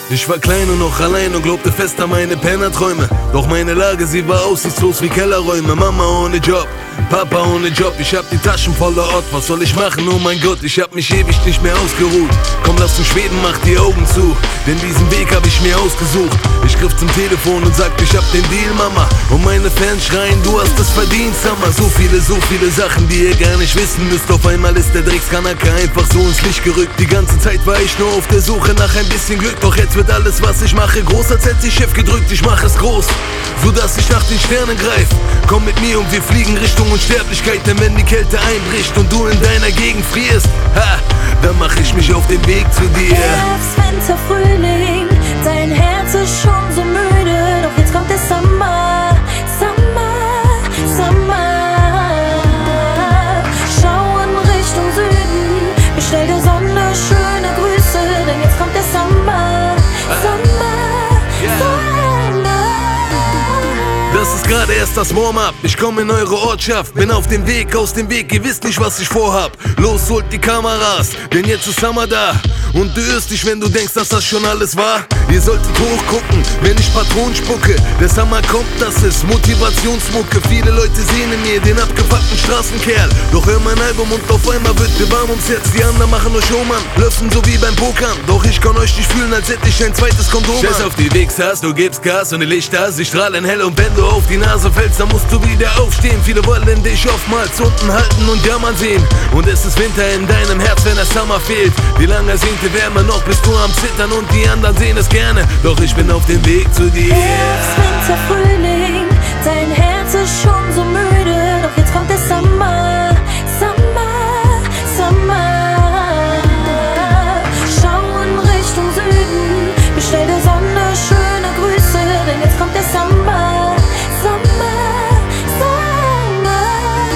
Ich war klein und noch allein und glaubte fest an meine Pennerträume. Doch meine Lage, sie war aussichtslos wie Kellerräume. Mama ohne Job, Papa ohne Job. Ich hab die Taschen voller Ort, was soll ich machen? Oh mein Gott, ich hab mich ewig nicht mehr ausgeruht. Komm, lass uns schweben, mach die Augen zu, denn diesen Weg hab ich mir ausgesucht. Ich griff zum Telefon und sagte, ich hab den Deal, Mama. Und meine Fans schreien, du hast es verdient, Summer. So viele Sachen, die ihr gar nicht wissen müsst. Auf einmal ist der Dreckskanacke einfach so ins Licht gerückt. Die ganze Zeit war ich nur auf der Suche nach ein bisschen Glück. Doch jetzt wird alles, was ich mache, groß, als hätte ich Chef gedrückt. Ich mach es groß, so dass ich nach den Sternen greif. Komm mit mir und wir fliegen Richtung Unsterblichkeit. Denn wenn die Kälte einbricht und du in deiner Gegend frierst, dann mach ich mich auf den Weg zu dir. Herbst, Winter, Frühling, dein Herz ist schon so müde. Doch jetzt kommt der Sommer, Sommer, Sommer. Schau in Richtung Süden, bestell der Sonne schöne Grüße. Denn jetzt kommt der Sommer, Sommer, Sommer. Das ist gerade erst das Warm-up. Ich komm in eure Ortschaft, bin auf dem Weg, aus dem Weg. Ihr wisst nicht, was ich vorhab. Los, holt die Kameras, denn jetzt ist Sommer da. Und du irrst dich, wenn du denkst, dass das schon alles war. Ihr solltet hochgucken, wenn ich Patronen spucke. Der Sommer kommt, das ist Motivationsmucke. Viele Leute sehen in mir den abgefuckten Straßenkerl. Doch hör mein Album und auf einmal wird dir warm ums Herz. Die anderen machen euch Showmann, blöffen so wie beim Pokern. Doch ich kann euch nicht fühlen, als hätte ich ein zweites Kondom. Scheiß auf die Wichsers, du gibst Gas und die Lichter, sie strahlen hell. Und wenn du auf die Nase fällst, dann musst du wieder aufstehen. Viele wollen dich oftmals unten halten und jammern sehen. Und es ist Winter in deinem Herz, wenn der Sommer fehlt. Wie lange singt die Wärme noch, bist du am Zittern und die anderen sehen es gerne. Doch ich bin auf dem Weg zu dir. Herbst, Winter, Frühling, dein Herz ist schon so müde. Doch jetzt kommt der Sommer, Sommer, Sommer. Schau in Richtung Süden, bestell der Sonne schöne Grüße. Denn jetzt kommt der Sommer, Sommer, Sommer.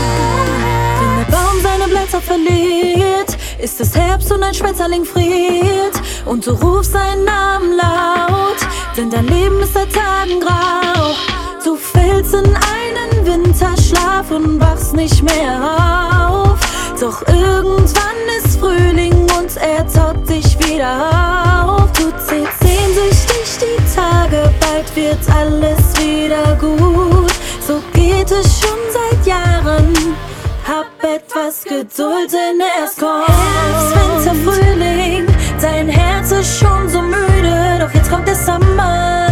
Wenn der Baum seine Blätter verliert, ist es Herbst und ein Schmetterling friert. Und du rufst seinen Namen laut, denn dein Leben ist seit Tagen grau. Du fällst in einen Winterschlaf und wachst nicht mehr auf. Doch irgendwann ist Frühling und er taut dich wieder auf. Du zählst sehnsüchtig die Tage, bald wird alles wieder gut. So geht es schon seit Jahren. Hab etwas Geduld, denn es kommt Herbst, Winter, Frühling. Dein Herz ist schon so müde, doch jetzt kommt der Sommer.